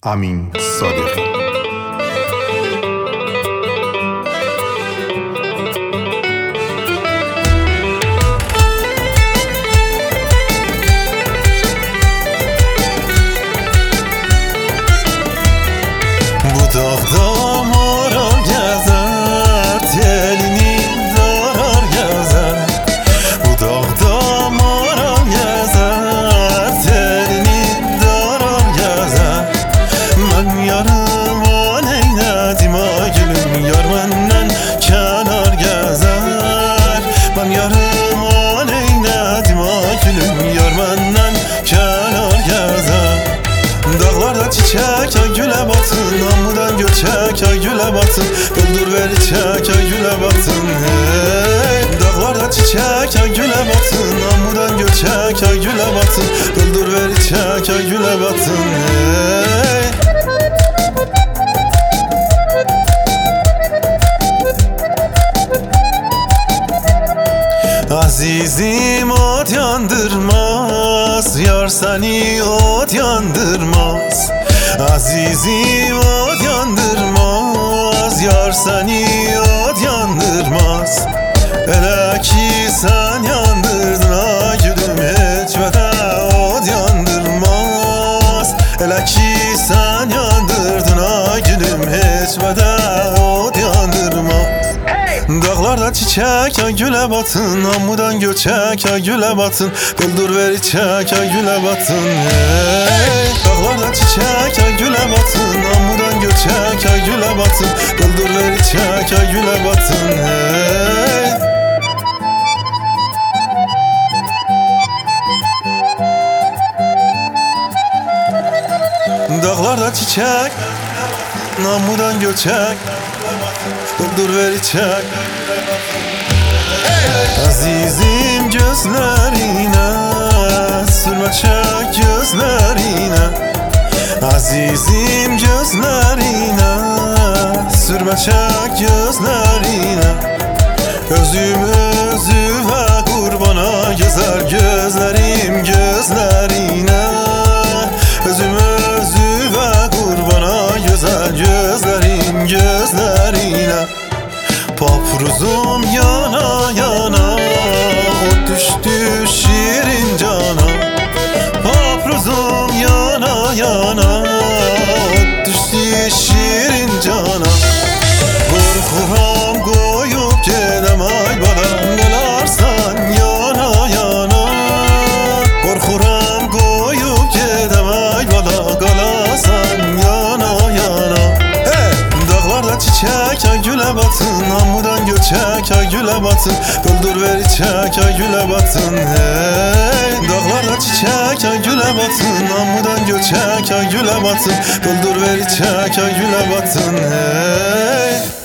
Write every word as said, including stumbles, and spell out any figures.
امین صادقی. Bu dağda moral gezer, telini zarar gezer. Bu dağda moral gezer, telini zarar gezer. Ben yarım o neyledim a gülüm, yar benden kenar gezer. Ben yarım o neyledim a gülüm, yar benden kenar gezer. Dağlarda çiçek ay güle batın, amudan göçek ay güle batın. Öldür ver içek ay güle batın, hey. Dağlarda çiçek ay güle batın, amudan göçek ay güle batın. Öldür ver içek ay güle batın, hey. Azizim ot yandırmaz, yar seni ot yandırmaz. Azizim ot yandırmaz, yar seni ot yandırmaz. Hele ki sen yandırdın ha gülüm, hiç vədə ot yandırmaz. Hele ki sen yandırdın ha gülüm, hiç vədə ot yandırmaz. Dağlarda çiçek ay güle batın, amudan göçek ay güle batın. Öldür ver içek ay güle batın, hey. Dağlarda çiçek ay güle batın, amudan göçek ay güle batın. Öldür ver içek ay güle batın, hey. Dağlarda çiçek, amudan göçek. Öldür ver içek. Azizim gözlerine sürme çek gözlerine. Azizim gözlerine sürme çek gözlerine. Özüm özüve kurbana gezer gözlerim gözlerine. Özüm özüve kurbana gezer gözlerim gözlerine. Papruzum yana yana, o düştü şirin cana. Papruzum yana yana, o düştü şirin cana. Korkuram koyup gedem ay balam, qalarsan yana yana. Korkuram koyup gedem ay bala, qalarsan yana yana. Hey! Dağlarda çiçek ay güle batın, amudan göçek ay güle batın. Öldür ver içek ay güle batın, hey. Dağlarda çiçek ay güle batın, amudan göçek ay güle batın. Öldür ver içek ay güle batın, hey.